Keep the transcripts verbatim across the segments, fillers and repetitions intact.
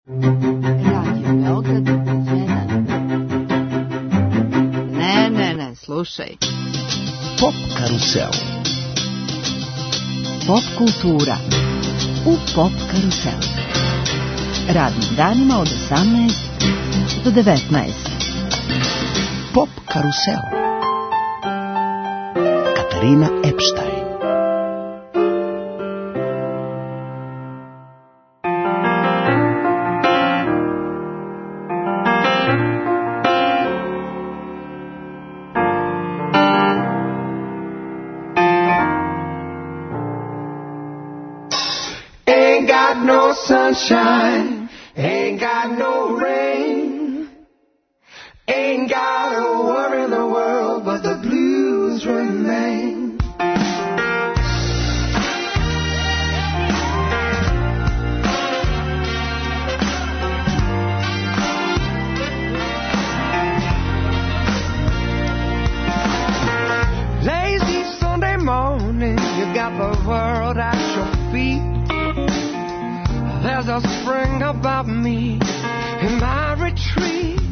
Radio Beograd jedan. Ne, ne, ne, slušaj. Pop karusel. Pop kultura u Pop karusel. Radnim danima od osamnaest do devetnaest. Pop karusel. Katarina Epstein. Sunshine, ain't got no rain, ain't got a worry in the world, but the blues remain. Lazy Sunday morning, you got the world at your feet. There's a spring about me in my retreat.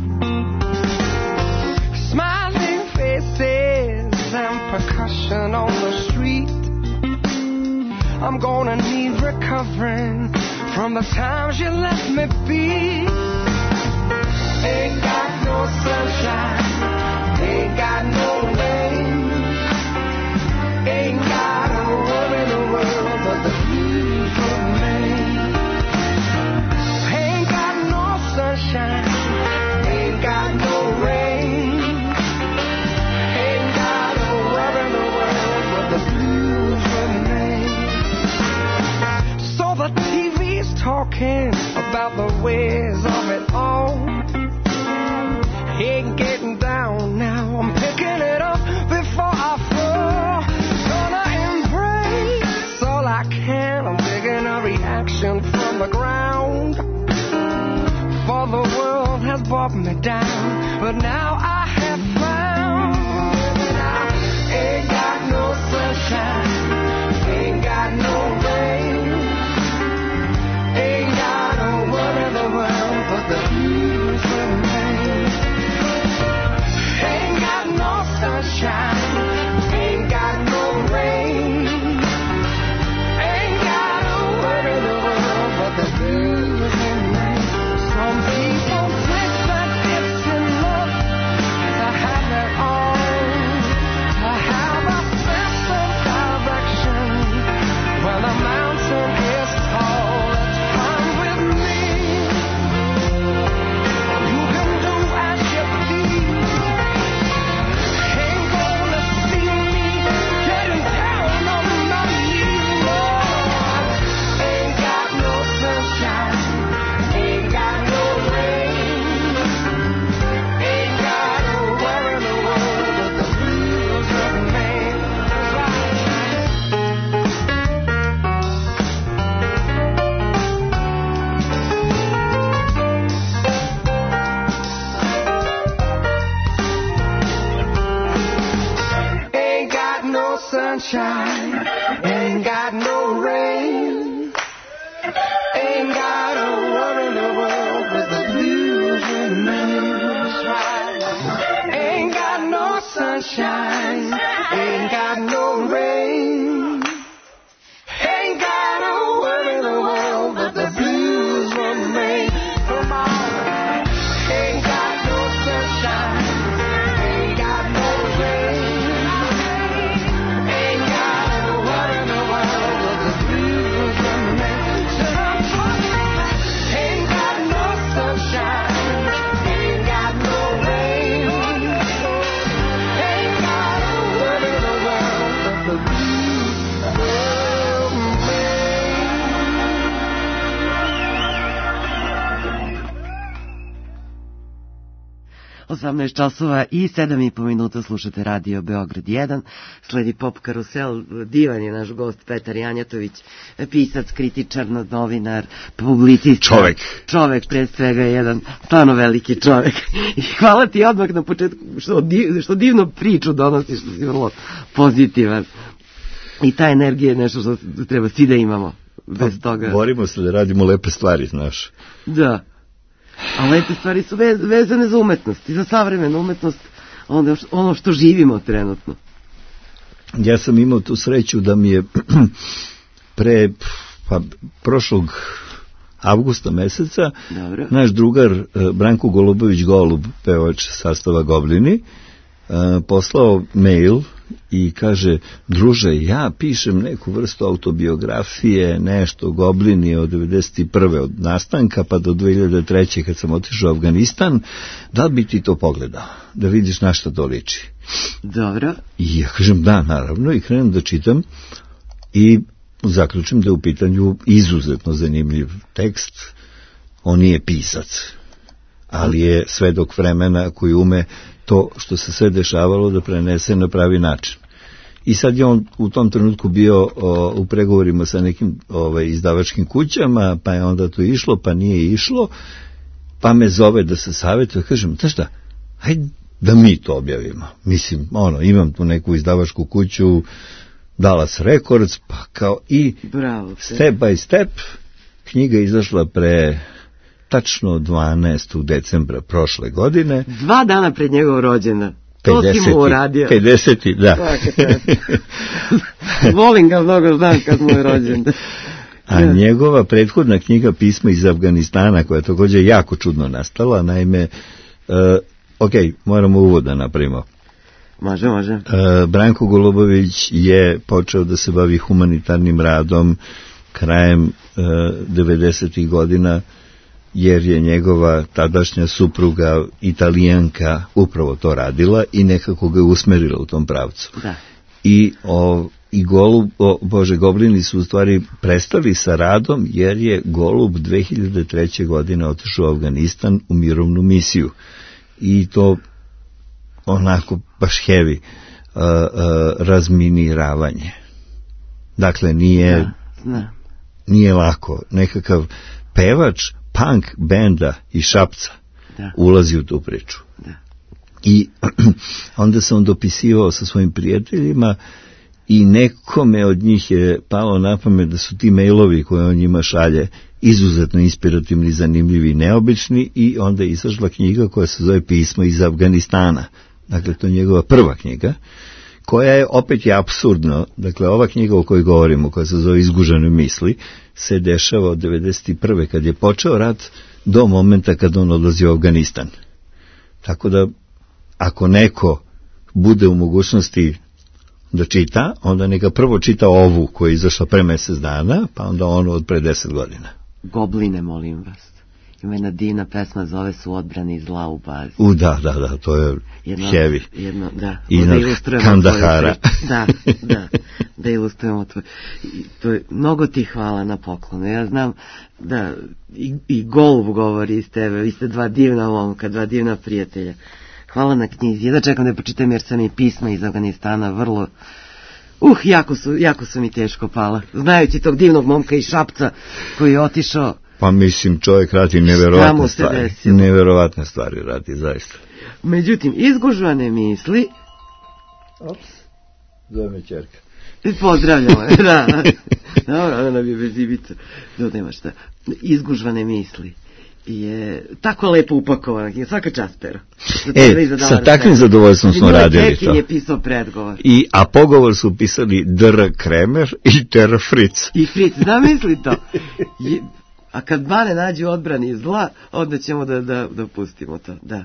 Smiling faces and percussion on the street. I'm gonna need recovering from the times you left me be. Ain't got no sunshine, ain't got no rain, ain't got a worry in the world, but the blues remain. Sunshine, ain't got no rain, ain't got a worry in the world, but the blues remain. So the T V's talking about the ways of it all. Ain't getting down now, I'm picking it up before I fall. Gonna embrace all I can, I'm digging a reaction from the ground. For the world has brought me down, but now I have found that I ain't got no sunshine, ain't got no rain, ain't got a worry in the world, but the blues remain. Ain't got no sunshine, ain't got no rain, ain't got a worry in the world, but the blues remain. Some people think that it's enough to have it all, to have a sense of direction when the mountain is tall. It's fine with me. You can do as you please. Ain't gonna see me getting down on my knees. Lord, ain't got no sunshine, ain't got no rain, ain't got a worry in the world, but the blues remain. Ain't got no sunshine, ain't got no rain, ain't got a worry in the world, but the blues remain. Ain't got no sunshine, ain't got no rain, ain't got a worry in the world, but the blues remain. Come on. Ain't got no sunshine, ain't got no rain, ain't got a worry in the world, but the blues remain. Ain't got no sunshine, ain't got no rain, ain't got a worry in the world, but the blues remain. osamnaest časova i sedam i po minuta slušate Radio Beograd jedan. Sledi Pop karusel. Divan je naš gost Petar Janjatović, pisac, kritičar, novinar, publicista. Čovek. Čovek, pred svega jedan stvarno veliki čovek. I hvala ti odmah na početku što, div, što divno priču donosiš, što si vrlo pozitivan. I ta energija je nešto što treba svi da imamo. bez toga. Borimo se da radimo lepe stvari, znaš. Da. A lepe stvari su vez, vezane za umetnost i za savremenu umetnost, ono, ono što živimo trenutno. Ja sam imao tu sreću da mi je pre pa, prošlog avgusta meseca Dobro. naš drugar Branko Golubović Golub, pevač sastava Goblini, poslao mail i kaže: druže, ja pišem neku vrstu autobiografije, nešto Goblini od devedeset prve od nastanka pa do dve hiljade treće kad sam otišao u Afganistan, da li bi ti to pogledao, da vidiš na šta to liči? Dobro. I ja kažem da, naravno, i krenem da čitam i zaključim da je u pitanju izuzetno zanimljiv tekst. On nije pisac, ali je svedok vremena koji ume to što se sve dešavalo da prenese na pravi način. I sad je on u tom trenutku bio o, u pregovorima sa nekim ovaj, izdavačkim kućama, pa je onda to išlo, pa nije išlo, pa me zove da se savjetuje. Kažem, da šta, hajde da mi to objavimo. Mislim, ono, imam tu neku izdavačku kuću, Dallas Records, pa kao i Bravo, step by step, knjiga izašla pre tačno dvanaestog decembra prošle godine. Dva dana pred njegov rođendan. To si mu uradio. pedeseti, da. Volim ga mnogo, znam kad mu je rođendan. A njegova prethodna knjiga Pisma iz Afganistana, koja je također jako čudno nastala, naime, uh, ok, moramo uvod da napravimo. Može, može. Uh, Branko Golubović je počeo da se bavi humanitarnim radom krajem uh, devedesetih godina, jer je njegova tadašnja supruga Italijanka upravo to radila i nekako ga je usmerila u tom pravcu. Da. I, o, i Golub, o, Bože, Goblini su u stvari prestali sa radom jer je Golub dve hiljade treće. godine otišao u Afganistan u mirovnu misiju. I to onako baš heavy uh, uh, razminiravanje. Dakle, nije, da, da. nije lako. Nekakav pevač punk benda iz Šapca da. ulazi u tu priču. Da. I onda sam dopisivao sa svojim prijateljima i nekome od njih je palo na pamet da su ti mailovi koje on njima šalje izuzetno inspirativni, zanimljivi i neobični, i onda je izašla knjiga koja se zove Pismo iz Afganistana. Dakle, to je njegova prva knjiga, koja je opet je apsurdno. Dakle, ova knjiga o kojoj govorimo, koja se zove Izgužene misli, se dešava od devedeset prve. kad je počeo rat do momenta kad on odlazi u Afganistan. Tako da, ako neko bude u mogućnosti da čita, onda neka prvo čita ovu koja je izašla pre mjesec dana, pa onda ono od pre deset godina. Gobline, molim vas. Ima jedna divna pesma, zove se U odbrani zla u bazi. U, da, da, da, to je jedno, heavy. Jedno, da. I na Kandahara. Da, da, da ilustrujemo to. I, to je, mnogo ti hvala na poklonu. Ja znam da i, i Golub govori iz tebe, vi ste dva divna momka, dva divna prijatelja. Hvala na knjizi. Ja da čekam da počitam jer sam i Pisma iz Afganistana vrlo... Uh, jako su, jako su mi teško pala. Znajući tog divnog momka iz Šapca koji je otišao... Pa mislim, čovjek radi neverovatne stvari. Neverovatne stvari radi, zaista. Međutim, Izgužvane misli... Ops, zove me ćerka. Pozdravljamo, da. Dobro, ona bi bez ibica. Da, nema šta. Izgužvane misli je tako lepo upakovana, svaka čast, Pero. E, sa takvim zadovoljstvom smo radili to. Je pisao predgovor. I, a pogovor su pisali Dr. Kremer i Ter Fritz. I Fritz, zamisli to. Je, a kad Bane nađe u odbrani zla, onda ćemo da, da, da pustimo to, da.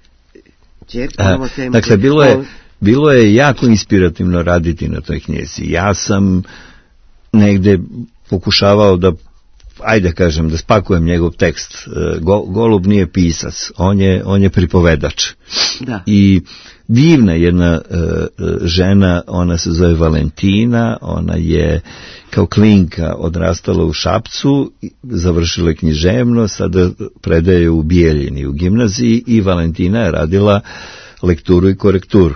Čerka, a, dakle, bilo je, bilo je jako inspirativno raditi na toj knjizi. Ja sam negde pokušavao da, ajde kažem, da spakujem njegov tekst. Go, Golub nije pisac, on je, on je pripovedač. Da. I divna jedna uh, žena, ona se zove Valentina, ona je kao klinka odrastala u Šapcu, završila književno, sada predaje u Bijeljini u gimnaziji, i Valentina je radila lekturu i korekturu.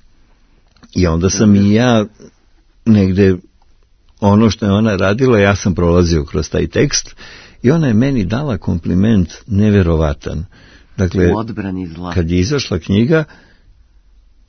I onda sam i ja negde ono što je ona radila, ja sam prolazio kroz taj tekst i ona je meni dala kompliment neverovatan. Dakle, U odbrani zla. Kad je izašla knjiga,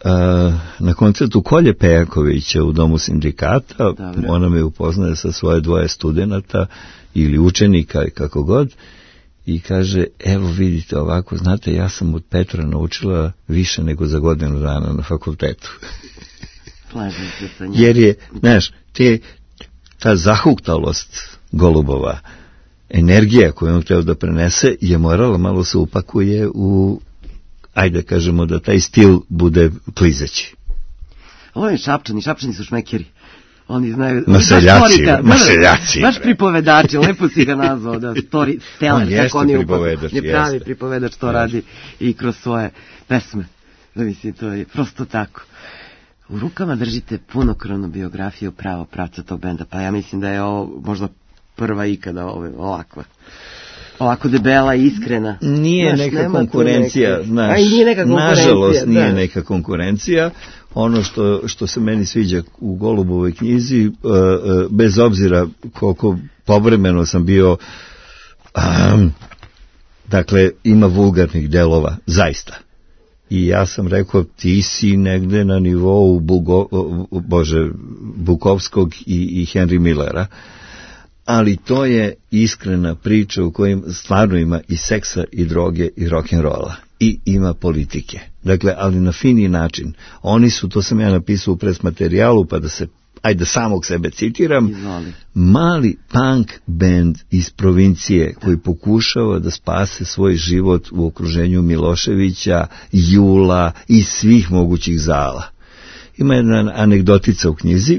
na koncertu Kolje Pejakovića u Domu sindikata. Dobre. Ona me upoznaje sa svoje dvoje studenata ili učenika i kako god i kaže, evo vidite ovako, znate, ja sam od Petra naučila više nego za godinu dana na fakultetu. Slažem se sa njim. Jer je, znaš, te, ta zahuktalost Golubova, energija koju on htio da prenese je morala malo se upakuje u, ajde kažemo da taj stil bude klizeći. Ovo je Šapčani, Šapčani su šmekeri. Oni znaju... Maseljaci, maseljaci. Baš pripovedači, lepo si ga nazvao, da story teller, kako oni pripovedač, je pravi jeste. pripovedač, to radi i kroz svoje pesme. Da mislim, to je prosto tako. U rukama držite punokrvnu biografiju pravo pravca tog benda, pa ja mislim da je ovo možda prva ikada ovo, ovakva. Ovako debela i iskrena. Nije znaš, neka konkurencija, neke... znaš, nije neka konkurencija, nažalost nije da. neka konkurencija. Ono što, što se meni sviđa u Golubovoj knjizi, uh, uh, bez obzira koliko povremeno sam bio, um, dakle, ima vulgarnih delova, zaista. I ja sam rekao, ti si negde na nivou Bugo, Bože, Bukovskog i, i Henry Millera, ali to je iskrena priča u kojim stvarno ima i seksa i droge i rock'n'rolla i ima politike. Dakle, ali na fini način. Oni su, to sam ja napisao u presmaterijalu, pa da se, ajde samog sebe citiram, Izvoli. mali punk band iz provincije koji pokušava da spase svoj život u okruženju Miloševića, Jula i svih mogućih zala. Ima jedna anegdotica u knjizi.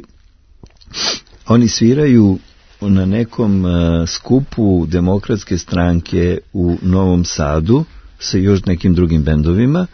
Oni sviraju na nekom uh, skupu Demokratske stranke u Novom Sadu sa još nekim drugim bendovima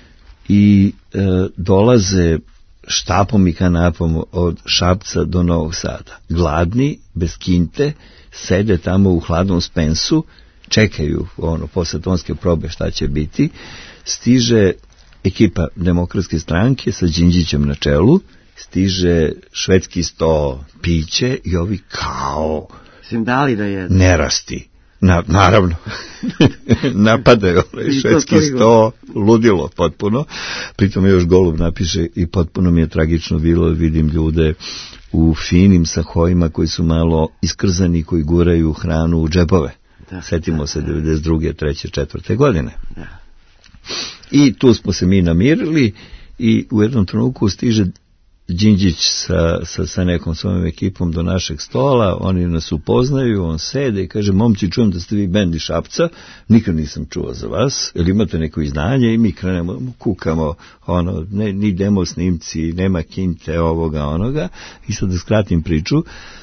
i uh, dolaze štapom i kanapom od Šapca do Novog Sada. Gladni, bez kinte, sede tamo u hladnom Spensu, čekaju ono, posle tonske probe šta će biti. Stiže ekipa Demokratske stranke sa Đinđićem na čelu, stiže švedski sto, piće i ovi kao Sim dali da je... nerasti. Na, naravno, napadaju ovaj švedski sto, ludilo potpuno. Pritom još Golub napiše i potpuno mi je tragično bilo, vidim ljude u finim sahojima koji su malo iskrzani, koji guraju hranu u džepove. Da, setimo da, se devedeset druge, treće, četvrte godine. Da. I tu smo se mi namirili i u jednom trenutku stiže Đinđić sa, sa, sa nekom svojom ekipom do našeg stola, oni nas upoznaju, on sede i kaže, momci, čujem da ste vi bend iz Šapca, nikad nisam čuo za vas, jer imate neko izdanje i mi krenemo, kukamo, ono, ne, ni demo snimci, nema kinte, ovoga, onoga, i sad da skratim priču,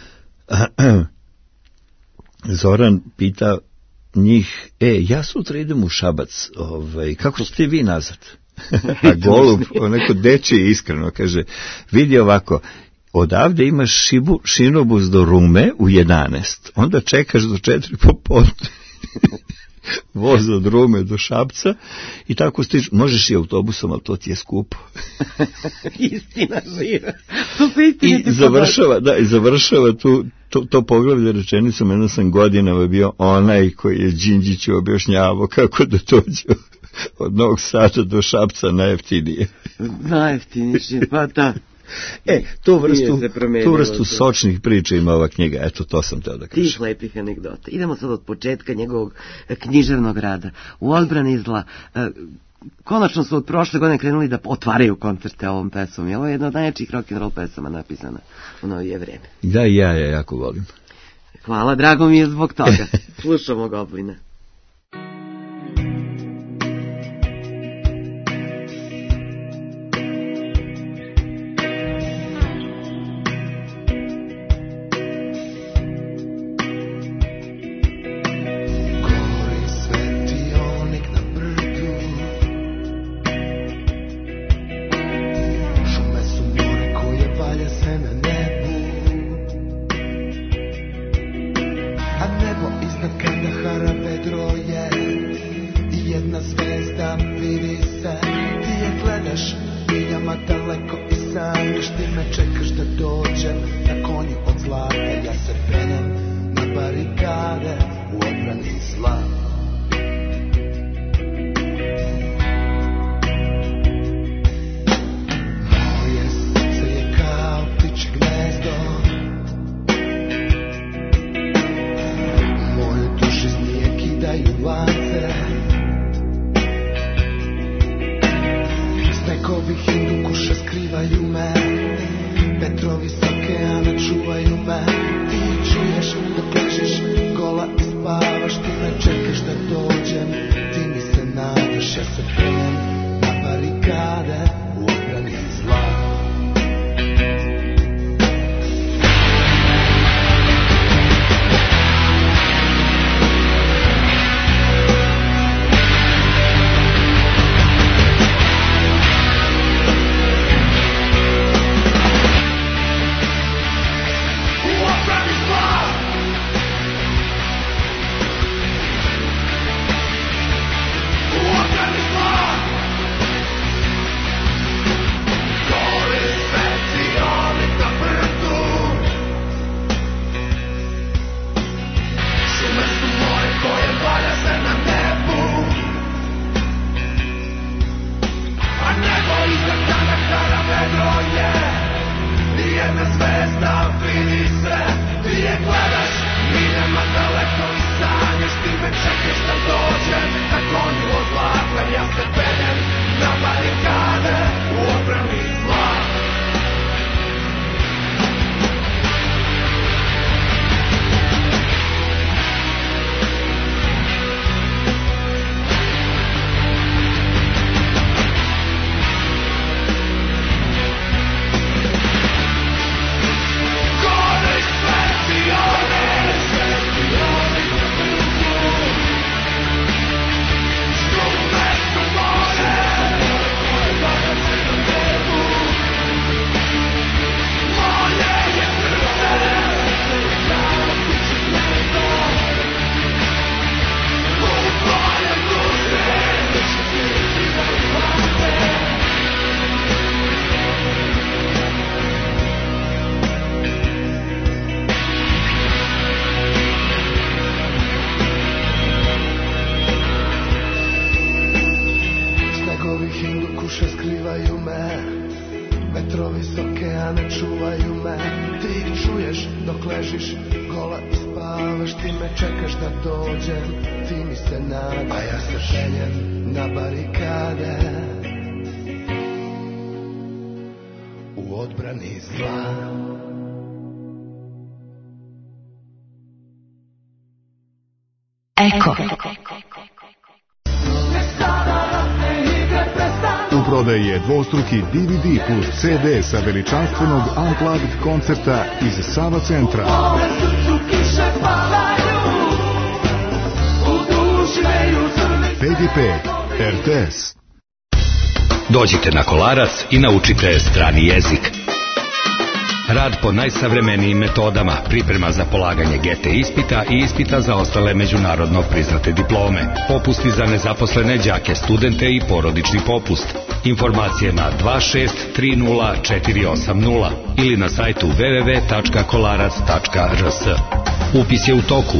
Zoran pita njih, e, ja sutra idem u Šabac, ovaj, kako ste vi nazad? A Golub, onako dečije iskreno, kaže, vidi ovako, odavde imaš šibu, šinobus do Rume u jedanaest, onda čekaš do četiri popodne, voz od Rume do Šapca i tako stiš, možeš i autobusom, ali to ti je skupo. Istina živa. To se istiniti I završava, da, i završava tu, to, to poglavlje rečenicom, jedno sam godinama bio onaj koji je Đinđiću objašnjavao kako da dođe od Novog Sada do Šapca najjeftinije. Najjeftinije, pa da. E, tu vrstu, tu vrstu sočnih priča ima ova knjiga, eto, to sam teo da kažem. Tih lepih anegdota. Idemo sad od početka njegovog književnog rada. U odbrani zla, konačno su od prošle godine krenuli da otvaraju koncerte ovom pesmom. I ovo je jedna od najjačih rock'n'roll pesama napisana u novije vreme. Da, ja je jako volim. Hvala, drago mi je zbog toga. Slušamo Goblina. Nebo iznad Kandahara već dok ležiš gola i spavaš, ti me čekaš da dođem, ti mi se nadaš, a ja se penjem na barikade u odbrani zla. Eko. U prodaji je dvostruki D V D plus C D sa veličanstvenog Unplugged koncerta iz Sava centra. P G P R T S. Dođite na Kolarac i naučite strani jezik. Rad po najsavremenijim metodama, priprema za polaganje G T ispita i ispita za ostale međunarodno priznate diplome. Popusti za nezaposlene đake, studente i porodični popust. Informacije na dva šest tri nula četiri osam nula ili na sajtu w w w tačka kolarac tačka r s. Upis je u toku.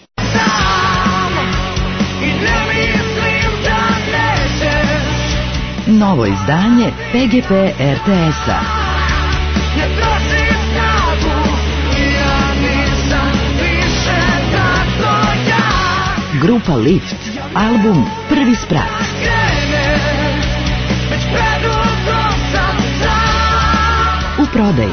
Novo izdanje P G P R T S-a. Grupa Lift, album Prvi sprat. U prodaji.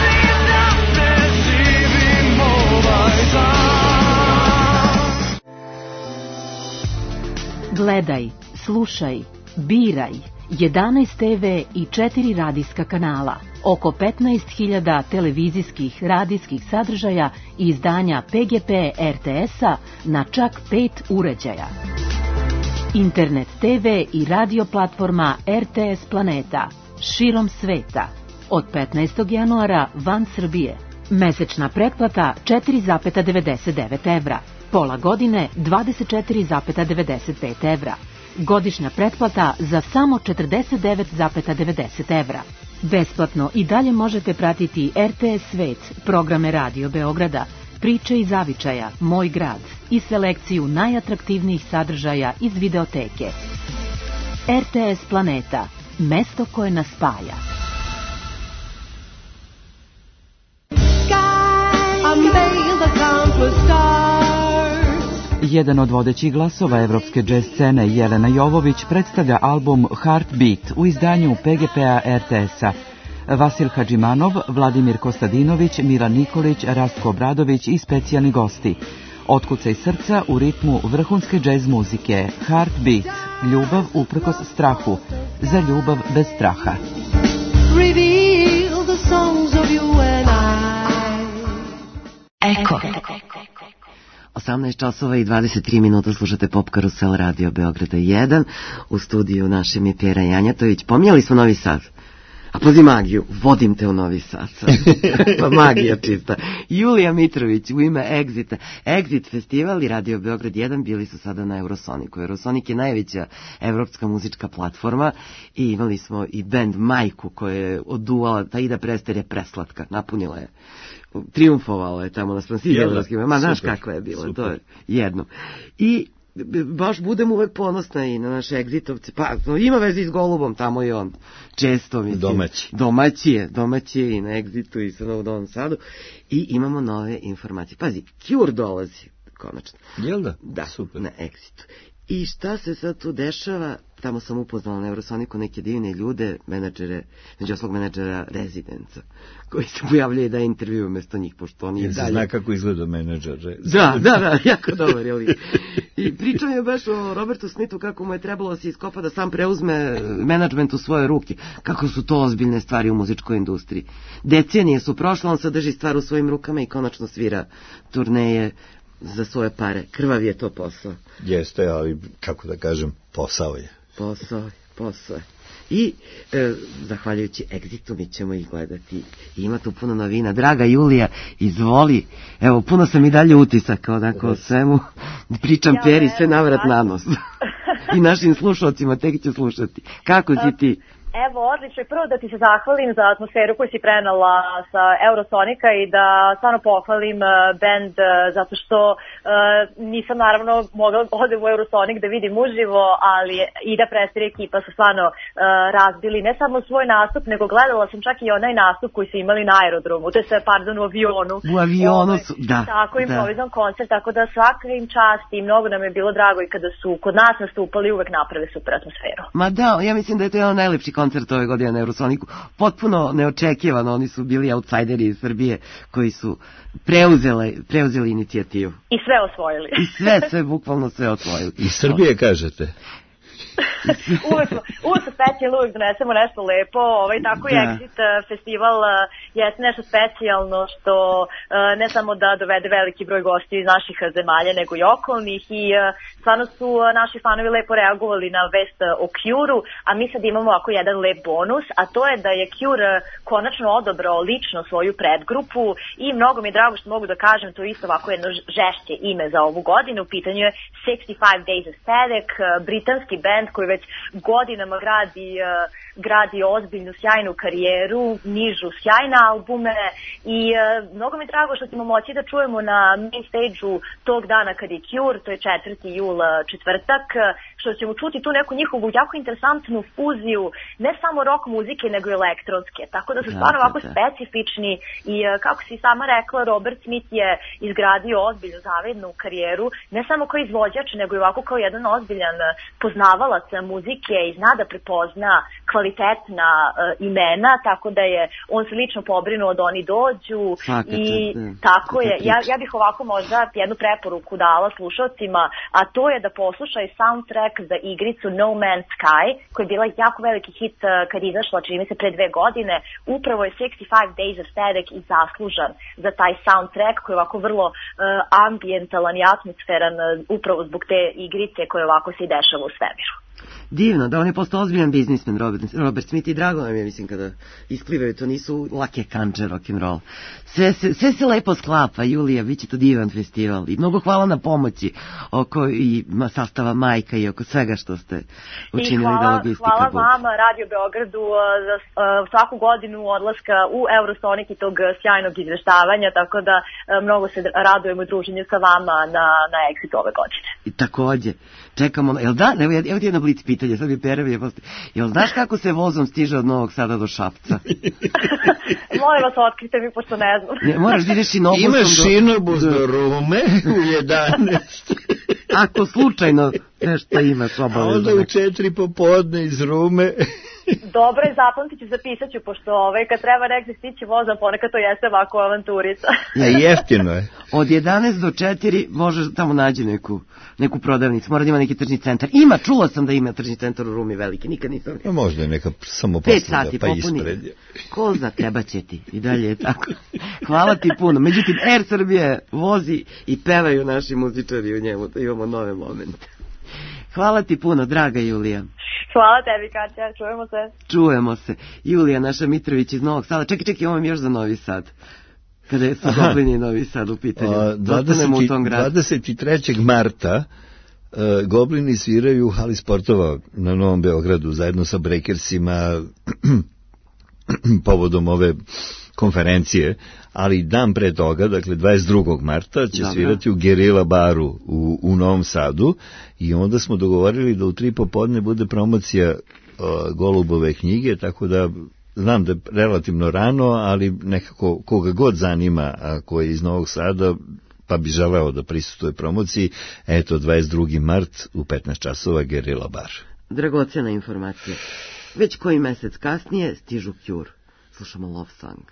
Gledaj, slušaj, biraj. jedanaest te ve i četiri radijska kanala, oko petnaest hiljada televizijskih radijskih sadržaja i izdanja P G P R T S-a na čak pet uređaja. Internet te ve i radio platforma R T S Planeta širom sveta. Od petnaestog januara van Srbije. Mesečna pretplata četiri zarez devedeset devet evra. Pola godine dvadeset četiri zarez devedeset pet evra. Godišnja pretplata za samo četrdeset devet zarez devedeset evra. Besplatno i dalje možete pratiti R T S Svet, programe Radio Beograda, priče iz zavičaja, Moj grad i selekciju najatraktivnijih sadržaja iz videoteke. R T S Planeta, mesto koje nas spaja. Jedan od vodećih glasova evropske džez scene, Jelena Jovović, predstavlja album Heartbeat u izdanju P G P-a R T S-a. Vasil Hadžimanov, Vladimir Kostadinović, Milan Nikolić, Rastko Obradović i specijalni gosti. Otkucaj srca u ritmu vrhunske džez muzike. Heartbeat, ljubav uprkos strahu, za ljubav bez straha. Eko. osamnaest časova i dvadeset tri minuta slušate Pop Karusel Radio Beograda jedan. U studiju našem je Pjera Janjatović. Pominjali smo Novi Sad. A pazi magiju, vodim te u Novi Sad. Pa magija čista. Julija Mitrović u ime Exita. Exit festival i Radio Beograd jedan bili su sada na Eurosoniku. Eurosonik je najveća evropska muzička platforma i imali smo i band Majku koja je oduvala, ta Ida Prester je preslatka, napunila je. Triumfovala je tamo na Spansiđelovskim. Ma znaš kakva je bila, to je jedno. I baš budem uvek ponosna i na naše egzitovce. Pa ima veze i s Golubom, tamo i on. Često, mislim. Domaći. Domaći je, domaći je i na Exitu i sa u Novom Sadu. I imamo nove informacije. Pazi, Cure dolazi, konačno. Jel da? Da, super. Na Exitu. I šta se sad tu dešava? Tamo sam upoznala na Eurosoniku neke divne ljude, menadžere, među oslog menadžera Rezidenca, koji se pojavljaju da intervju umesto njih, pošto oni Jer se dalje... zna kako izgleda menadžer. Da, da, da, jako dobar je li. I pričam je baš o Robertu Smithu, kako mu je trebalo se iskopa da sam preuzme menadžment u svoje ruke, kako su to ozbiljne stvari u muzičkoj industriji. Decenije su prošle, on sad drži stvar u svojim rukama i konačno svira turneje za svoje pare. Krvav je to posao. Jeste, ali kako da kažem, posao je. Posao je, posao je. I, e, zahvaljujući Exitu, mi ćemo ih gledati. I ima tu puno novina. Draga Julija, izvoli. Evo, puno sam i dalje utisaka, onako, o svemu. Pričam Pjeri sve navrat na nos. I našim slušalcima tek ću slušati. Kako si ti? Evo, odlično. Prvo da ti se zahvalim za atmosferu koju si prenala sa Eurosonika i da stvarno pohvalim uh, band uh, zato što uh, nisam naravno mogla odem u Eurosonik da vidim uživo, ali i da Prestiri ekipa su stvarno uh, razbili ne samo svoj nastup, nego gledala sam čak i onaj nastup koji su imali na aerodromu, to je sve, pardon, u avionu. U avionu su, da. Tako, improvizan da. koncert, tako da svaka im čast i mnogo nam je bilo drago i kada su kod nas nastupali uvek naprave super atmosferu. Ma da, ja mislim da je to jedan najlepši koncert ove godine na Eurosoniku. Potpuno neočekivano, oni su bili outsideri iz Srbije koji su preuzeli, preuzeli inicijativu. I sve osvojili. I sve, sve, bukvalno sve osvojili. Iz Srbije kažete? uvek, uvek su specijalno, uvek donesemo nešto lepo, ovaj, tako i Exit festival jeste nešto specijalno što ne samo da dovede veliki broj gostiju iz naših zemalja, nego i okolnih i stvarno su naši fanovi lepo reagovali na vest o Cure-u, a mi sad imamo ako jedan lep bonus, a to je da je Cure konačno odobrao lično svoju predgrupu i mnogo mi je drago što mogu da kažem, to je isto ovako jedno žešće ime za ovu godinu, u pitanju je sixty-five Days of Static, britanski band koji već godinama gradi, uh, gradi ozbiljnu, sjajnu karijeru, nižu sjajne albume i uh, mnogo mi je drago što ćemo moći da čujemo na main stage-u tog dana kad je Cure, to je četvrti jul, četvrtak, što ćemo čuti tu neku njihovu jako interesantnu fuziju, ne samo rock muzike, nego i elektronske, tako da su stvarno ovako specifični i uh, kako si sama rekla, Robert Smith je izgradio ozbiljnu, zavidnu karijeru, ne samo kao izvođač, nego i ovako kao jedan ozbiljan poznavalac muzike i zna da prepozna kvalitetna uh, imena, tako da je on se lično pobrinuo da oni dođu. Svaka i čast, tako je, ja, ja bih ovako možda jednu preporuku dala slušalcima, a to je da poslušaju soundtrack za igricu No Man's Sky, koja je bila jako veliki hit uh, kad je izašla, čini mi se, pre dve godine. Upravo je sixty-five Days of Static i zaslužan za taj soundtrack koji je ovako vrlo uh, ambijentalan i atmosferan uh, upravo zbog te igrice koje ovako se i dešava u svemiru. Divno, da on je postao ozbiljan biznismen Robert, Robert Smith i drago nam je, mislim, kada isplivaju, to nisu lake kanče rock'n'roll. Sve se, sve se lepo sklapa, Julija, bit će to divan festival i mnogo hvala na pomoći oko i sastava Majka i oko svega što ste učinili hvala, da logistika hvala bude. Hvala vama, Radio Beogradu, za uh, svaku godinu odlaska u Eurosonic i tog sjajnog izveštavanja, tako da uh, mnogo se radujemo druženju sa vama na, na Exit ove godine. I takođe, čekamo, jel da, evo, evo ti jedno blic pitanje, sad mi Pere mi je postoji, jel znaš kako se vozom stiže od Novog Sada do Šapca? Molim vas, otkrite mi, pošto ne znam. Ne, moraš da ideš šinobusom do... Imaš šinobus do... do Rume u jedanaest. Ako slučajno nešto imaš obavezno. A onda u četiri popodne iz Rume. Dobro je, zapamtit ću, zapisat ću, pošto ovaj, kad treba negdje stići vozom, ponekad to jeste ovako avanturica. Ja, jeftino je. Od jedanaest do četiri možeš tamo nađi neku, neku prodavnicu, mora da ima neki tržni centar. Ima, čula sam da ima tržni centar u Rumi veliki, nikad nisam. Ja, možda je neka samo posleda, pa popuni. Ispred. Ko zna, treba će ti. I dalje je tako. Hvala ti puno. Međutim, Air Srbije vozi i pevaju naši muzičari u njemu, da imamo nove momente. Hvala ti puno, draga Julija. Hvala tebi, Katja, čujemo se. Čujemo se. Julija, naša Mitrović iz Novog Sada. Čekaj, čekaj, ovo mi još za Novi Sad. Kada je Goblini Novi Sad u pitanju. A, dvadeset, u tom dvadeset trećeg marta uh, Goblini sviraju u hali sportova na Novom Beogradu zajedno sa Breakersima povodom ove konferencije, ali dan pre toga, dakle dvadeset drugog marta, će Dobre. svirati u Gerila baru u, u Novom Sadu i onda smo dogovorili da u tri popodne bude promocija uh, Golubove knjige, tako da znam da je relativno rano, ali nekako koga god zanima, a ko je iz Novog Sada, pa bi želeo da prisustuje promociji, eto dvadeset drugi mart u petnaest časova Gerila bar. Dragocena informacija. Već koji mesec kasnije stižu Cure. Slušamo Love Song.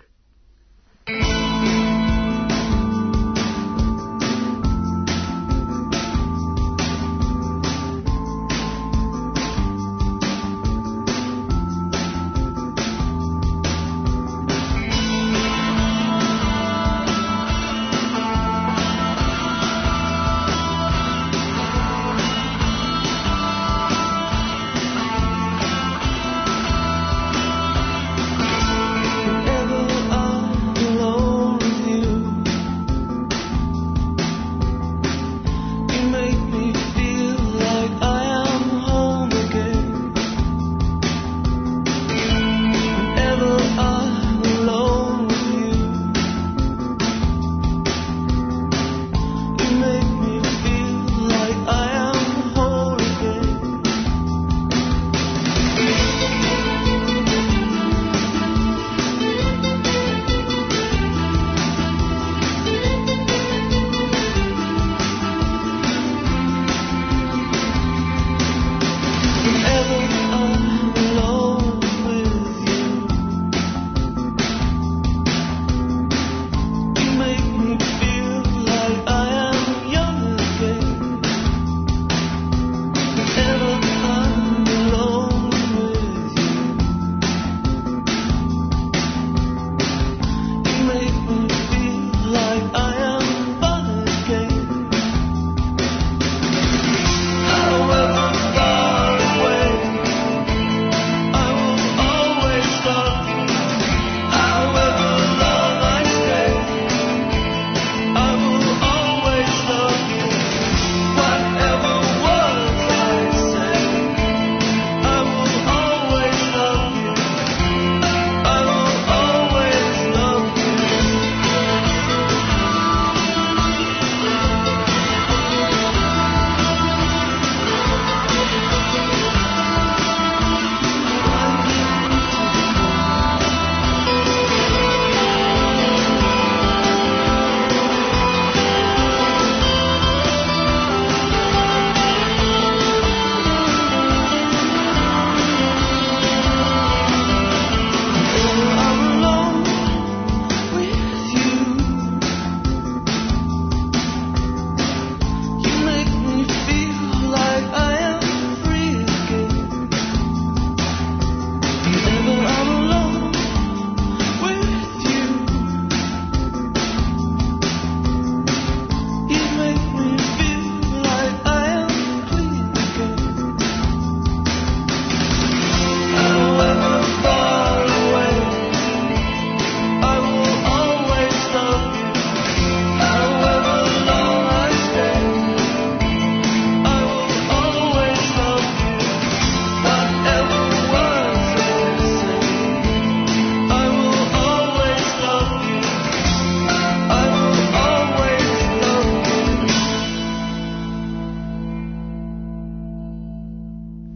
Whenever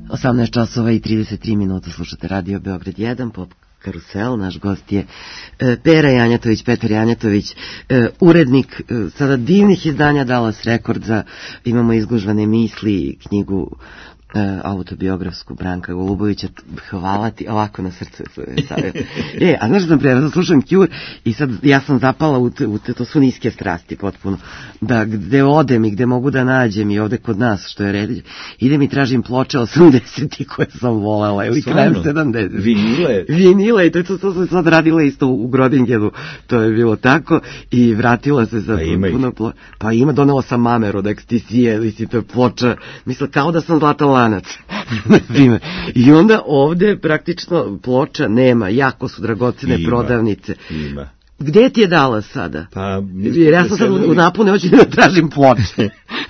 osamnaest časova i trideset tri minuta slušate Radio Beograd jedan, Pop Karusel. Naš gost je e, Pera Janjatović, Petar Janjatović, e, urednik e, sada divnih izdanja Dallas Record za Imamo izgužvane misli, knjigu e, autobiografsku Branka Golubovića. Hvala ti, ovako na srce. E, a znaš da sam pre, slušam Cure i sad ja sam zapala u te, u te, to su niske strasti potpuno, da gde odem i gde mogu da nađem i ovde kod nas, što je red, idem i tražim ploče osamdesetih koje sam volela, ili krajem sedamdesetih. Vinile. Vinile, i to, to, to sam sad radila isto u Grodingenu, to je bilo tako, i vratila se za pa puno ploča. Pa ima, donela sam Mamer od Eksticije, mislim, to je ploča, mislim, kao da sam Zlatan Lanac, na primjer. I onda ovde praktično ploča nema, jako su dragocene ima, prodavnice. Ima. Gde ti je dala sada? Pa, jer ja sam sad u, u napune hoću da tražim ploče.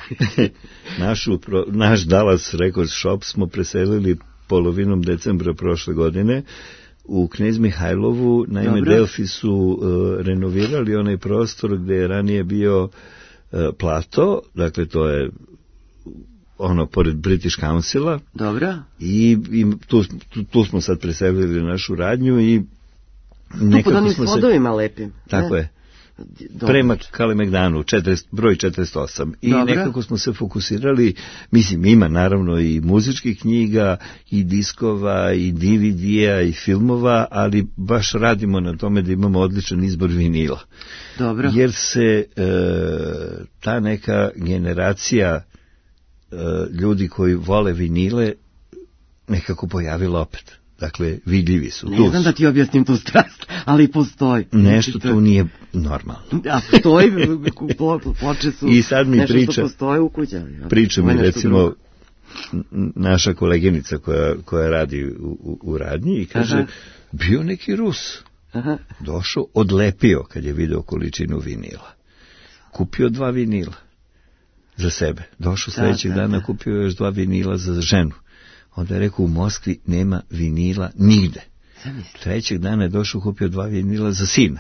Našu, naš Dallas Records Shop smo preselili polovinom decembra prošle godine u Knez Mihajlovu. Naime, dobro. Delfi su uh, renovirali onaj prostor gde je ranije bio uh, plato, dakle to je ono, pored British Councila. Dobro. I, i tu, tu, tu smo sad preselili našu radnju i tu pod onim svodovima se... lepim. Tako ne? Je. Dobro. Prema Kalemegdanu, četrdeset, broj četrdeset osam. I dobro. Nekako smo se fokusirali, mislim, ima naravno i muzičkih knjiga, i diskova, i D V D-a, i filmova, ali baš radimo na tome da imamo odličan izbor vinila. Dobro. Jer se e, ta neka generacija e, ljudi koji vole vinile nekako pojavila opet. Dakle, vidljivi su. Ne znam da ti objasnim tu strast, ali postoji. Nešto tu nije normalno. A postoji, ploče su i sad mi nešto priča, što postoji u kući. Priča mi recimo drugo. Naša koleginica koja, koja radi u, u, u radnji i kaže, aha, bio neki Rus. Aha. Došao, odlepio kad je video količinu vinila. Kupio dva vinila za sebe. Došao sljedećeg da, da, dana, da. Kupio još dva vinila za ženu. Onda je rekao, u Moskvi nema vinila nigde. Trećeg dana je došao, kupio dva vinila za sina.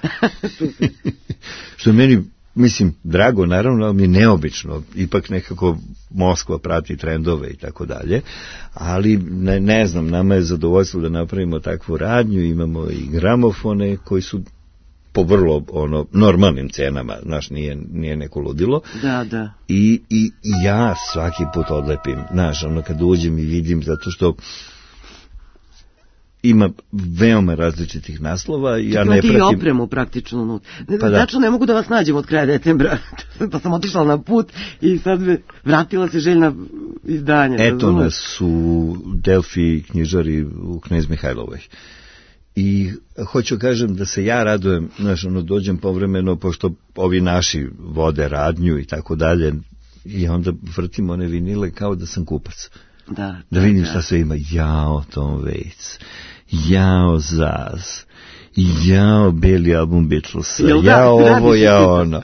Što je meni, mislim, drago, naravno, ali mi je neobično. Ipak nekako Moskva prati trendove i tako dalje. Ali, ne, ne znam, nama je zadovoljstvo da napravimo takvu radnju. Imamo i gramofone koji su po vrlo ono normalnim cenama, znaš, nije, nije neko ludilo. Da, da. I, i, i ja svaki put odlepim, znaš, ono kad uđem i vidim, zato što ima veoma različitih naslova. Ja Čekaj, ne ti pratim... i opremu praktično. No. Pa da. Znači, ne mogu da vas nađem od kraja decembra, pa sam otišla na put i sad me vratila se željna izdanja. Eto nas su Delfi knjižari u Knez Mihajlovoj. I hoću kažem da se ja radujem, znaš, ono, dođem povremeno, pošto ovi naši vode radnju i tako dalje, i onda vrtim one vinile kao da sam kupac. Da, da vidim da, šta sve ima. Jao Tom Waits, jao Zaz, jao beli album Beatlesa, jao da, ovo, jao ono.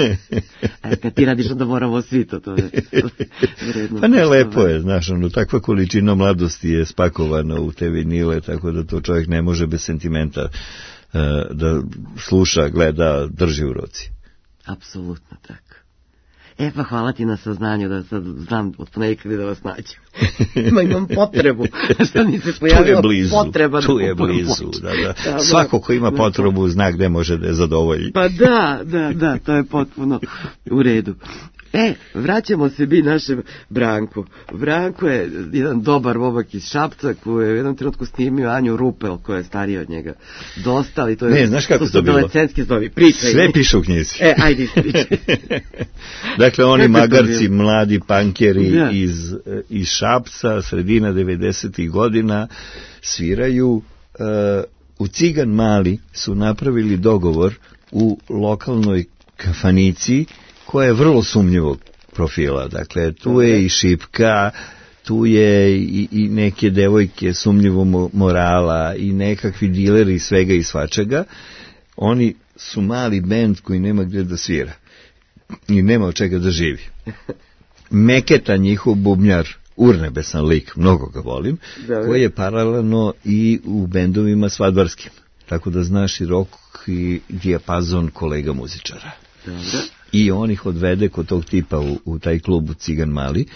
A kad ti radiš, onda moramo svi to, to je vredno. Pa ne, lepo je, znaš, ono, takva količina mladosti je spakovana u te vinile, tako da to čovjek ne može bez sentimenta uh, da sluša, gleda, drži u ruci. Apsolutno tako. E pa hvala ti na saznanju da sad znam od ponedjeljka da vas nađem. Ima, imam potrebu. Što mi se pojavila potreba. Tu je blizu. Da, da. Da, svako ko ima potrebu zna gde može da je zadovolji. Pa da, da, da, to je potpuno u redu. E, vraćamo se bi našem Branku. Branko je jedan dobar momak iz Šapca koji je u jednom trenutku snimio Anju Rupel koja je starija od njega. Dosta, ali to je... Ne, znaš kako to, to bilo? Adolescentski znovi. Pričaj. Sve piše u knjizi. E, ajde ispričaj. Dakle, oni magarci, mladi pankeri ja. iz, iz Šapca, sredina devedesetih godina, sviraju. Uh, u Cigan Mali su napravili dogovor u lokalnoj kafanici koja je vrlo sumnjivog profila. Dakle, tu je i šipka, tu je i, i neke devojke sumnjivog morala i nekakvi dileri svega i svačega. Oni su mali bend koji nema gdje da svira i nema od čega da živi. Meketa, njihov bubnjar, urnebesan lik, mnogo ga volim, da, koji je paralelno i u bendovima svadbarskim. Tako da zna široki dijapazon kolega muzičara. Dobro. I on ih odvede kod tog tipa u, u taj klub u Cigan Mali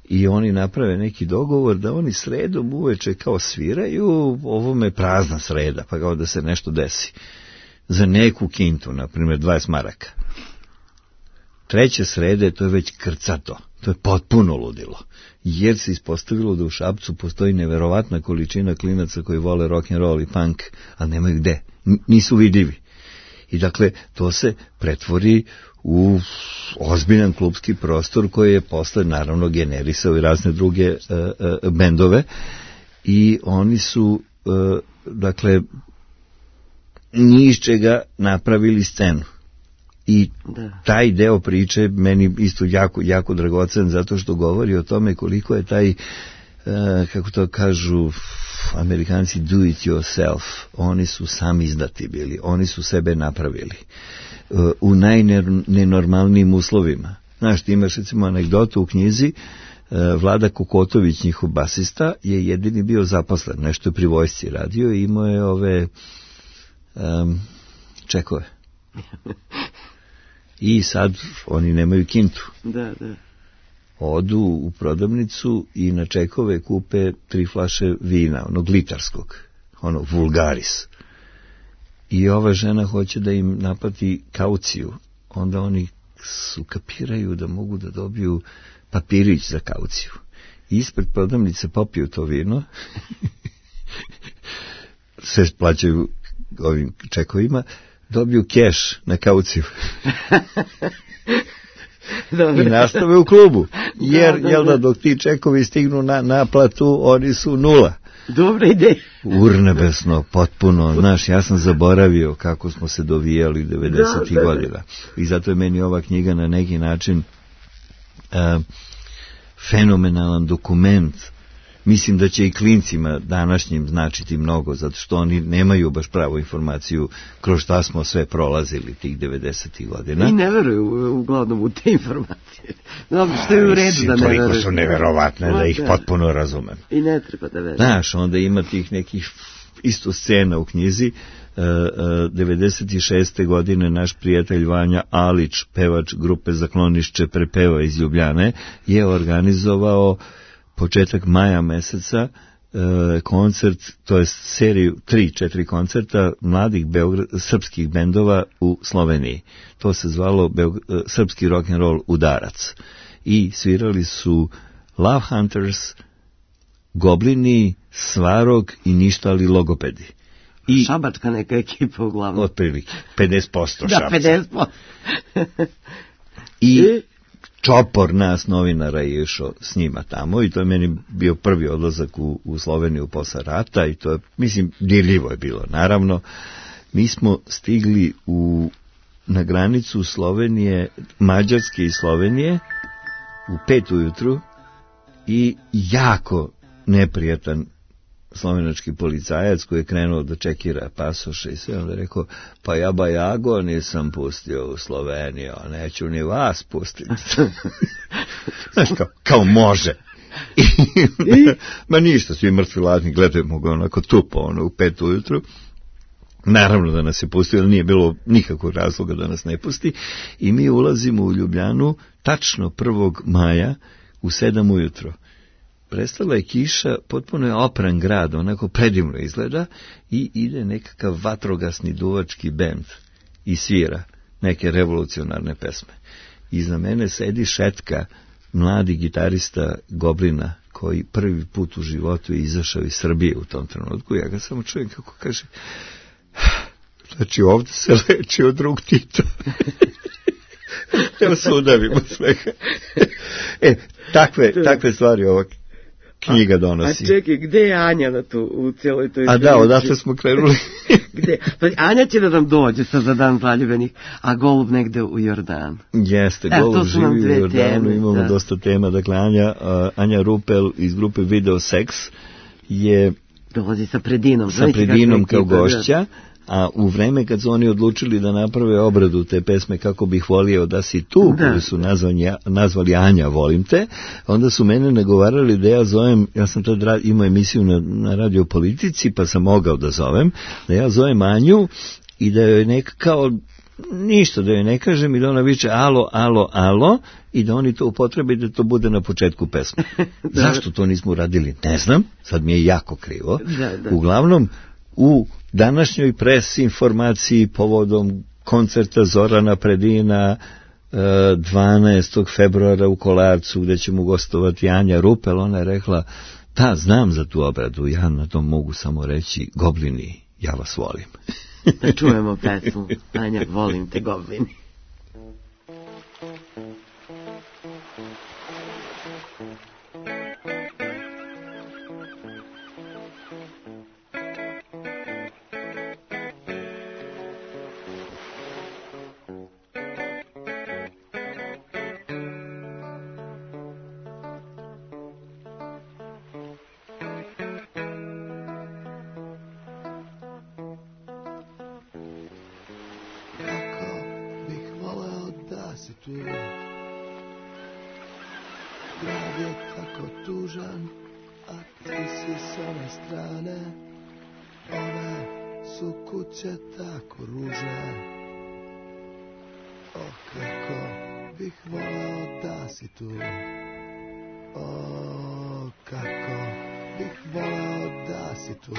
i oni naprave neki dogovor da oni sredom uveče kao sviraju, ovome prazna sreda, pa kao da se nešto desi. Za neku kintu, na primjer dvadeset maraka. Treće srede, to je već krcato. To je potpuno ludilo. Jer se ispostavilo da u Šapcu postoji neverovatna količina klinaca koji vole rock'n'roll i punk, ali nemaju gde. Nisu vidljivi. I dakle, to se pretvori u ozbiljan klubski prostor koji je posle naravno generisao i razne druge uh, uh, bendove. I oni su, uh, dakle, ni iz čega napravili scenu. I taj deo priče meni isto jako, jako dragocen, zato što govori o tome koliko je taj, uh, kako to kažu Amerikanci, do it yourself. Oni su sami izdati bili, oni su sebe napravili uh, u najnenormalnijim uslovima. Znaš, ti imaš recimo anegdotu u knjizi, uh, Vlada Kokotović, njihov basista, je jedini bio zaposlen, nešto je pri vojsci radio i imao je ove um, čekove. I sad oni nemaju kintu. Da, da. Odu u prodavnicu i na čekove kupe tri flaše vina, onog litarskog, ono vulgaris. I ova žena hoće da im naplati kauciju. Onda oni su kapiraju da mogu da dobiju papirić za kauciju. I ispred prodavnice popiju to vino, sve plaćaju ovim čekovima, dobiju keš na kauciju. I nastave u klubu. Jer, da, da, jel da, dok ti čekovi stignu na naplatu, oni su nula. Dobra ideja. Urnebesno, potpuno. Znaš, ja sam zaboravio kako smo se dovijali devedesetih da, godina. Da. I zato je meni ova knjiga na neki način uh, fenomenalan dokument. Mislim da će i klincima današnjim značiti mnogo, zato što oni nemaju baš pravu informaciju kroz šta smo sve prolazili tih devedesetih godina. I ne veruju uglavnom u te informacije. Dobro, što je u redu da ne veruju. Toliko su neverovatne da ih potpuno razumem. I ne treba da veruju. Znaš, onda ima tih nekih isto scena u knjizi. Uh, uh, devedeset šeste godine naš prijatelj Vanja Alić, pevač grupe Zaklonišće prepeva iz Ljubljane, je organizovao početak maja meseca e, koncert, to je seriju tri, četiri koncerta mladih Beograd, srpskih bendova u Sloveniji. To se zvalo Beog, srpski rock'n'roll udarac. I svirali su Love Hunters, Goblini, Svarog i ništa ali logopedi. I šabačka neka ekipa uglavnom. Otprilike, pedeset posto da, šapca. pedeset posto. I čopor nas novinara je išao s njima tamo i to je meni bio prvi odlazak u, u Sloveniju posle rata i to je, mislim, dirljivo je bilo. Naravno, mi smo stigli u, na granicu Slovenije, Mađarske i Slovenije u pet ujutru i jako neprijatan slovenački policajac koji je krenuo da čekira pasoše i sve, onda je rekao, pa ja Bajago nisam pustio u Sloveniju, neću ni vas pustiti. Znaš, kao, kao može. Ma ništa, svi mrtvi lažni gledaju ga onako tupo, ono, u pet ujutru. Naravno da nas je pustio, ali nije bilo nikakvog razloga da nas ne pusti. I mi ulazimo u Ljubljanu tačno prvog maja u sedam ujutro. Prestala je kiša, potpuno je opran grad, onako predivno izgleda i ide nekakav vatrogasni duvački bend i svira neke revolucionarne pesme. Iza mene sedi Šetka, mladi gitarista Goblina, koji prvi put u životu je izašao iz Srbije u tom trenutku. Ja ga samo čujem kako kaže, znači ovdje se leči od drug Tito. Evo se udavimo svega. E, takve, takve stvari ovak knjiga donosi. A čekaj, gde je Anja na tu, u cijeloj toj... A da, odatle smo krenuli. Gde? Pa Anja će da nam dođe sa za dan zaljubljenih, a Golub negde u Jordanu. Jeste, e, Golub živi u Jordanu, teme, imamo da. dosta tema. Dakle, Anja, uh, Anja Rupel iz grupe Video Sex je... Dolazi sa Predinom. Sa Predinom kao gošća. Da. A u vreme kad su oni odlučili da naprave obradu te pesme Kako bih volio da si tu, da. koju su nazvali, nazvali Anja volim te, onda su mene nagovarali da ja zovem, ja sam tad imao emisiju na, na Radio Politici, pa sam mogao da zovem, da ja zovem Anju i da joj neka kao ništa da joj ne kažem i da ona viče alo, alo, alo i da oni to upotrebe i da to bude na početku pesme. Zašto to nismo uradili? Ne znam, sad mi je jako krivo. Da, da. Uglavnom, u današnjoj pres informaciji povodom koncerta Zorana Predina dvanaestog februara u Kolarcu gdje će mu gostovati Anja Rupel, ona je rekla, da, znam za tu obradu, ja na tom mogu samo reći, Goblini, ja vas volim. Da čujemo pesmu, Anja, volim te, Goblini. Grad je tako tužan, a ti si s one strane. Ove su kuće tako ružne. O, kako bih voleo da si tu. O, kako bih voleo da si tu.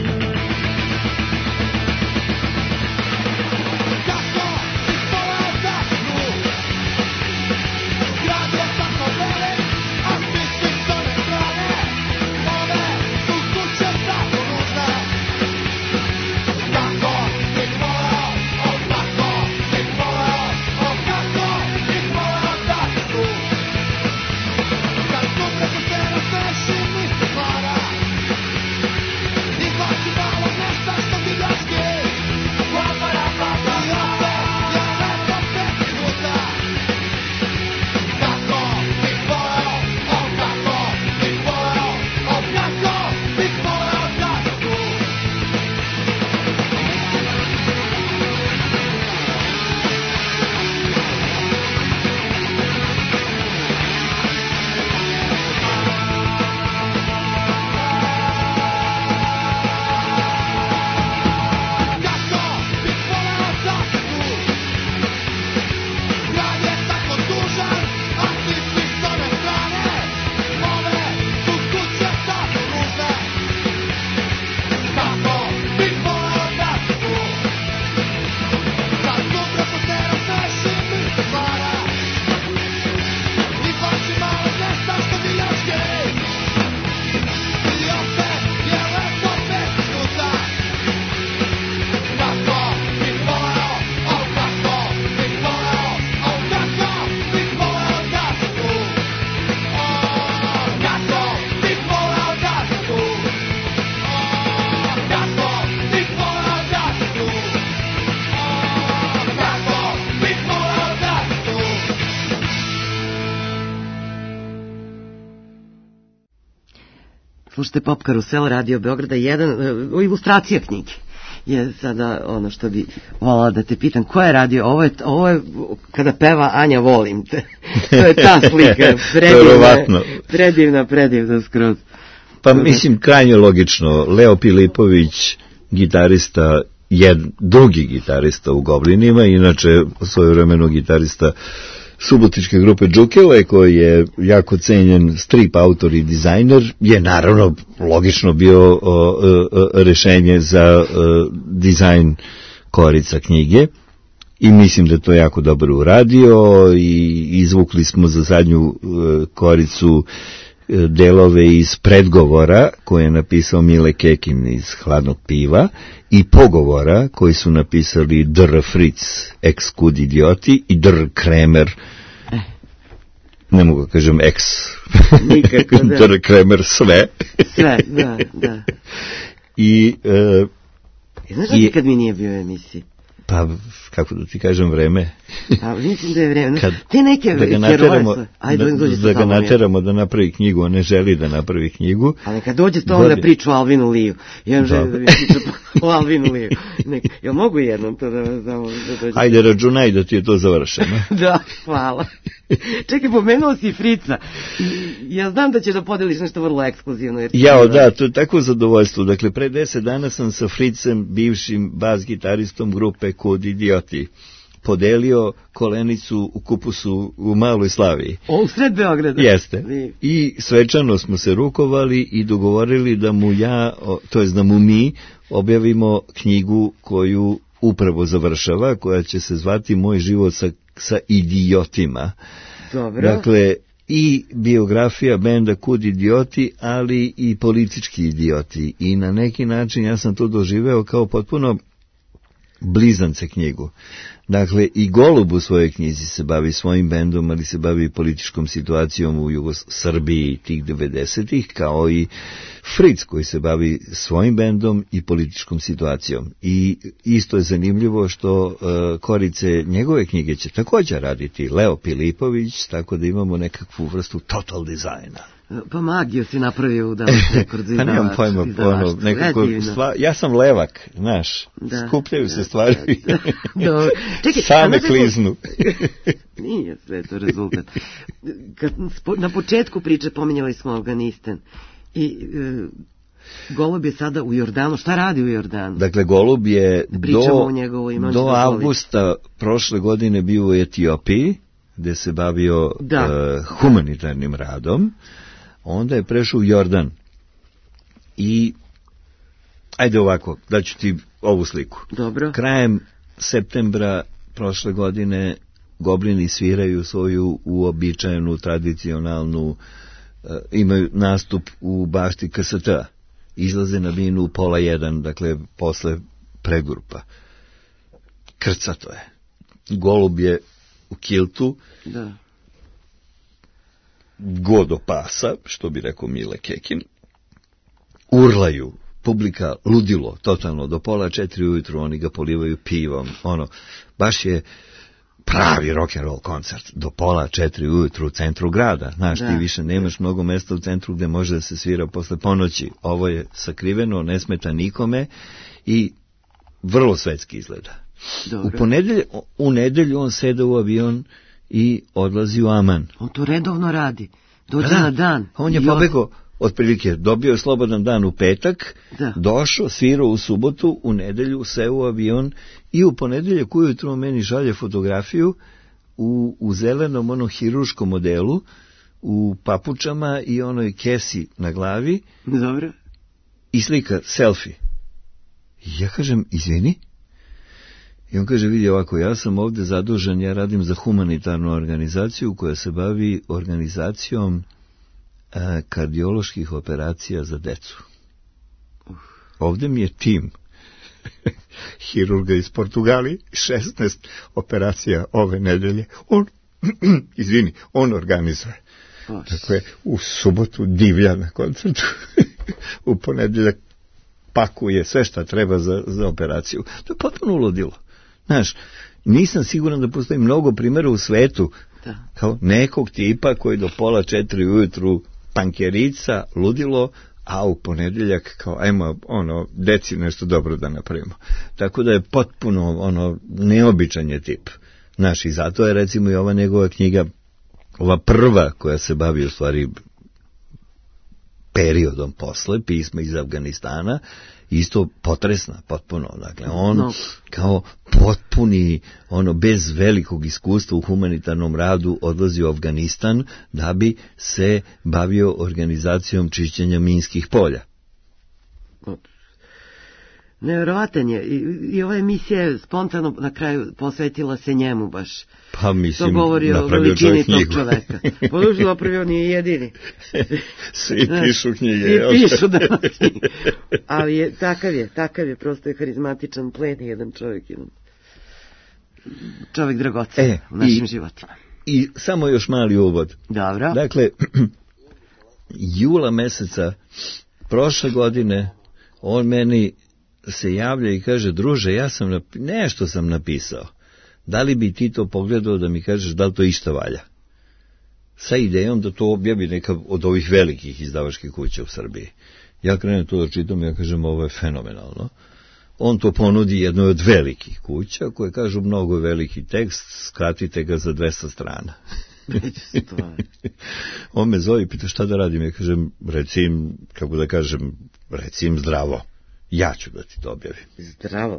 Slušajte Pop Karusel, Radio Beograda jedan, uh, ilustracija knjige je sada ono što bi volala da te pitam, ko je radio, ovo je, ovo je kada peva Anja volim te, to je ta slika, predivna, predivna, predivna skroz. Pa mislim, krajnje logično, Leo Pilipović, gitarista, je drugi gitarista u Goblinima, inače svojevremeno gitarista subotičke grupe Džukele, koji je jako cenjen strip autor i dizajner, je naravno logično bio o, o, o, rešenje za o, dizajn korica knjige i mislim da to jako dobro uradio i izvukli smo za zadnju o, koricu delove iz predgovora koje je napisao Mile Kekin iz Hladnog piva i pogovora koji su napisali Dr. Fritz, ex Kud idioti, i Dr. Kremer, ne mogu da kažem ex, nikako, da. Dr. Kremer sve. Sve, da, da. I... Uh, Znaš da kad mi nije bio u emisiji? Pa, kako da ti kažem, vreme. A mislim da je vreme. Kad, te neke da ga nateramo, heroje, ajde, da, dođe da ga nateramo da napravi knjigu, on ne želi da napravi knjigu. Ali kad dođe s tom da priča o Alvinu Liju, ja želim da mi priča o Alvinu Liju. Nek, jel mogu jednom to da, da, da dođe? Ajde, računaj da ti je to završeno. Da, hvala. Čekaj, pomenuo si Frica. Ja znam da ćeš da podeliš nešto vrlo ekskluzivno. Jer Jao, da, to je tako zadovoljstvo. Dakle, pre deset dana sam sa Fricem, bivšim bas gitaristom grupe Kud idioti, podelio kolenicu u kupusu u Maloj Slaviji. O, u sred Beograda? Jeste. I svečano smo se rukovali i dogovorili da mu ja, to jest da mu mi, objavimo knjigu koju upravo završava, koja će se zvati Moj život sa, sa idiotima. Dobro. Dakle, i biografija benda Kud idioti, ali i politički idioti. I na neki način ja sam to doživeo kao potpuno blizance knjigu. Dakle, i Golub u svojoj knjizi se bavi svojim bendom, ali se bavi političkom situacijom u Jugos Srbiji tih devedesetih, kao i Fritz koji se bavi svojim bendom i političkom situacijom. I isto je zanimljivo što uh, korice njegove knjige će također raditi Leo Pilipović, tako da imamo nekakvu vrstu total dizajna. Pa magiju si napravio u Danas Rekord za izdavač. Pa nemam pojma, ono, nekako, stva, ja sam levak, znaš, da, skupljaju se stvari, da. Čekaj, same kliznu. Nije sve to rezultat. Kad na početku priče pominjali smo Afganistan i e, Golub je sada u Jordanu. Šta radi u Jordanu? Dakle, Golub je do, do avgusta prošle godine bio u Etiopiji, gde se bavio uh, humanitarnim radom. Onda je prešao u Jordan. I, ajde ovako, daću ti ovu sliku. Dobro. Krajem septembra prošle godine Goblini sviraju svoju uobičajenu, tradicionalnu, uh, imaju nastup u bašti K S T-a. Izlaze na binu u pola jedan, dakle, posle pregrupa. Krcato je. Golub je u kiltu, da. Go do pasa, što bi rekao Mile Kekin, urlaju, publika ludilo, totalno, do pola četiri ujutru, oni ga polivaju pivom, ono, baš je pravi rock'n'roll koncert, do pola četiri ujutru u centru grada, znaš, da. Ti više nemaš mnogo mesta u centru gde može da se svira posle ponoći, ovo je sakriveno, ne smeta nikome i vrlo svetski izgleda. Dobro. U ponedelju, u nedelju on seda u avion i odlazi u Aman. On to redovno radi. Dođe da, na dan. On je pobegao, otprilike, dobio je slobodan dan u petak, da. Došao, svirao u subotu, u nedelju seo u avion i u ponedeljak ujutru meni šalje fotografiju u, u zelenom onom hiruškom modelu, u papučama i onoj kesi na glavi. Dobro. I slika, selfie. I ja kažem, izvini? I on kaže, vidi ovako, ja sam ovdje zadužen, ja radim za humanitarnu organizaciju koja se bavi organizacijom a, kardioloških operacija za decu. Ovdje mi je tim hirurga iz Portugalije, šesnaest operacija ove nedelje. On, izvini, on organizuje. Dakle, u subotu divlja na koncertu, u ponedeljak pakuje sve šta treba za, za operaciju. To je potpuno uludilo. Znaš, nisam siguran da postoji mnogo primjera u svetu, da. Kao nekog tipa koji do pola četiri ujutru tankerica, ludilo, a u ponedeljak kao, ajmo, ono, deci nešto dobro da napravimo. Tako da je potpuno, ono, neobičan je tip. Znaš, i zato je, recimo, i ova njegova knjiga, ova prva koja se bavi u stvari periodom posle, pisma iz Afganistana, isto potresna, potpuno. Dakle, on no. kao potpuni, ono, bez velikog iskustva u humanitarnom radu odlazi u Afganistan da bi se bavio organizacijom čišćenja minskih polja. Nevjerovatan je. I, i ova emisija je spontano na kraju posvetila se njemu baš. Pa mislim, to govori o veličini tog čoveka. Poduži napravio nije jedini. Svi pišu knjige. Svi pišu, da. Ali je, takav je, takav je, prosto je harizmatičan, plen jedan čovjek. Jedan. Čovjek dragocen e, u našim i, životima. I samo još mali uvod. Dobro. Dakle, jula meseca prošle godine on meni se javlja i kaže, druže, ja sam napi- nešto sam napisao. Da li bi ti to pogledao da mi kažeš da li to išta valja? Sa idejom da to objavi neka od ovih velikih izdavačkih kuća u Srbiji. Ja krenem to da čitam i ja kažem, ovo je fenomenalno. On to ponudi jednoj od velikih kuća koje kažu, mnogo je veliki tekst, skratite ga za dvesta strana. On me zove i pita šta da radim. Ja kažem, recim, kako da kažem, recim zdravo. Ja ću da ti to objavim. Zdravo.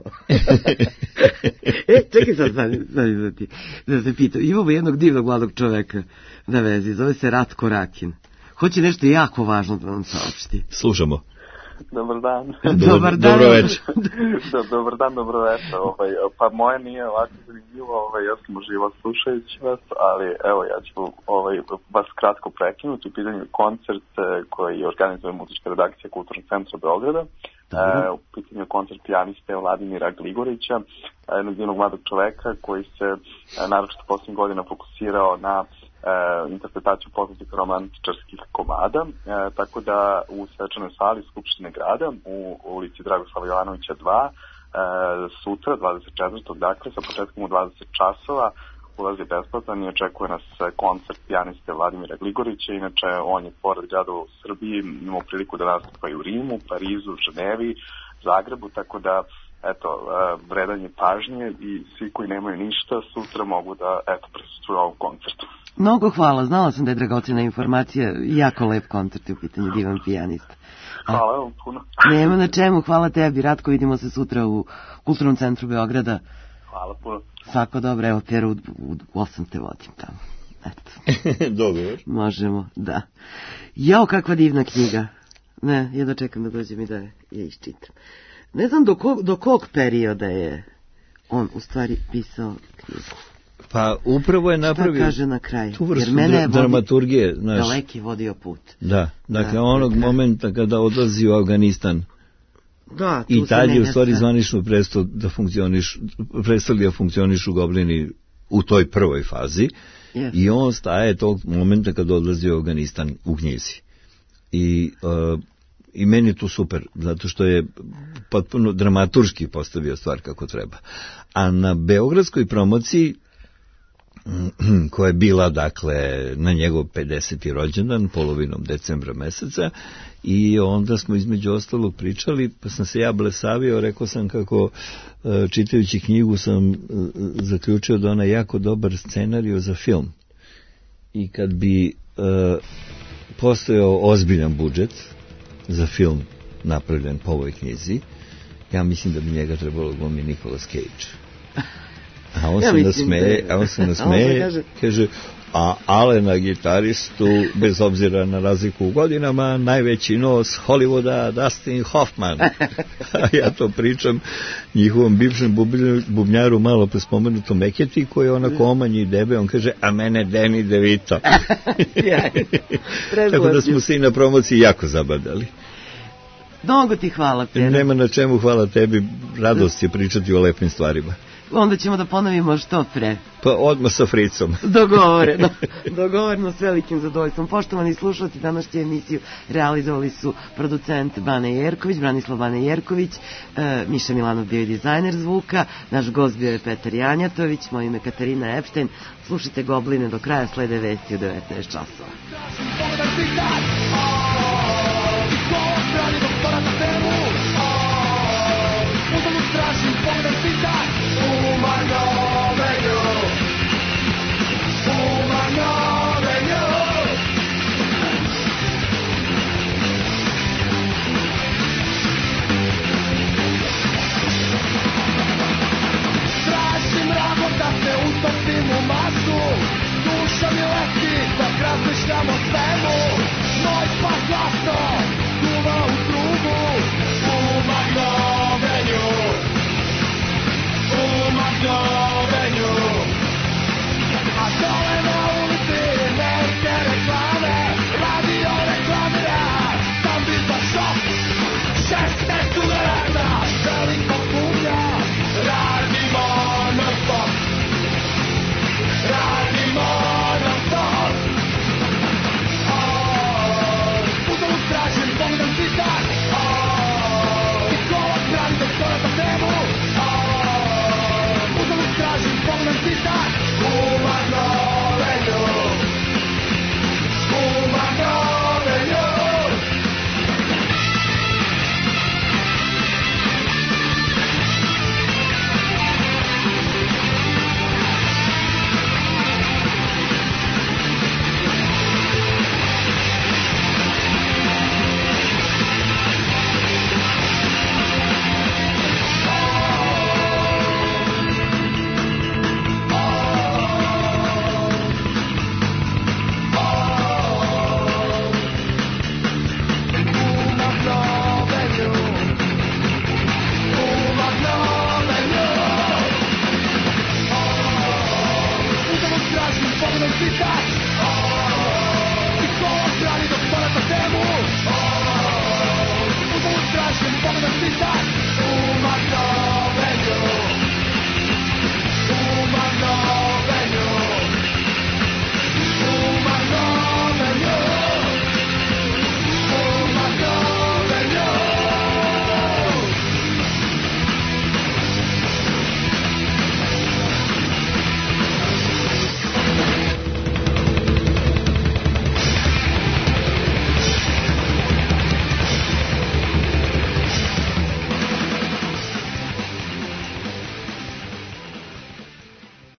E, čekaj sad, sad, sad da, ti, da se pitam. Imamo jednog divnog mladog čoveka na vezi, zove se Ratko Rakin. Hoće nešto jako važno da nam saopšti. Slušamo. Dobar dan. Dobar dan. Dobro večer. Do, dobar dan, dobro večer. Ovaj, pa moje nije ovako zanimljivo, ovaj, ja sam uživao slušajući vas, ali evo ja ću ovaj, vas kratko prekinuti. U pitanju koncert koji organizuje muzička redakcija Kulturnog centra Beograda. E, u pitanju koncert pijaniste Vladimira Gligorića, jednog divnog mladog čoveka koji se naročito poslednjih godina fokusirao na E, interpretaciju poznatih romantičarskih komada, e, tako da u svečanoj sali Skupštine grada u ulici Dragoslava Jovanovića dva e, sutra, dvadeset četvrtog dakle, sa početkom u dvadeset časova ulaz je besplatan i očekuje nas koncert pijaniste Vladimira Gligorića. Inače, on je pored grada u Srbiji imao priliku da nastupa i u Rimu, Parizu, Ženevi, Zagrebu, tako da eto, vredan je pažnje i svi koji nemaju ništa sutra mogu da eto, prisustvuju ovom koncertu. Mnogo hvala, znala sam da je dragocena informacija, jako lep koncert u pitanju, divan pijanista. Hvala vam puno. Nema na čemu, hvala tebi, Ratko, vidimo se sutra u Kulturnom centru Beograda. Hvala puno. Svako dobro, evo Pero, u, u, u osam te vodim tamo. Eto. Dogovor. Možemo, da. Jao, kakva divna knjiga. Ne, jedno čekam da dođem i da je, je iščitam. Ne znam do kog, do kog perioda je on u stvari pisao knjigu. Pa upravo je napravio... Šta kaže na kraju? Tu vrstu jer mene je dramaturgije, znaš. Daleki vodio put. Da, dakle da, onog da. momenta kada odlazi u Afganistan. Da, tu i tad je u stvari sve. zvanično prestao da funkcioniš, prestali da funkcionišu Goblini u toj prvoj fazi. Yes. I on staje tog momenta kada odlazi u Afganistan u knjizi. I... Uh, I meni je to super, zato što je potpuno dramaturški postavio stvar kako treba. A na beogradskoj promociji, koja je bila, dakle, na njegov pedeseti rođendan, polovinom decembra meseca, i onda smo između ostalog pričali, pa sam se ja blesavio, rekao sam kako, čitajući knjigu, sam zaključio da ona je jako dobar scenarij za film. I kad bi uh, postojao ozbiljan budžet za film napravljen po ovoj knjizi, ja mislim da bi njega trebalo glumi Nicolas Cage. A on ja se nasmeje, da... a on se nasmeje, kaže... kaže, a Ale na gitaristu, bez obzira na razliku u godinama, najveći nos Hollywooda, Dustin Hoffman. A ja to pričam njihovom bivšem bubnjaru, malo prespomenuto Meketi, koji je onako omanji i debe, on kaže, a mene Danny DeVito. Tako da smo se i na promociji jako zabadali. Mnogo ti hvala, Pera. Nema na čemu, hvala tebi, radost je pričati o lepim stvarima. Onda ćemo da ponovimo što pre. Pa odmah sa Fricom. Dogovoreno. Dogovoreno s velikim zadovoljstvom. Poštovani slušalci, današnju emisiju realizovali su producent Bane Jerković, Branislav Bane Jerković, e, Miša Milanov bio i dizajner zvuka, naš gost bio je Petar Janjatović, moje ime Katarina Epštajn. Slušajte Gobline do kraja, slede vesti u devetnaest časova.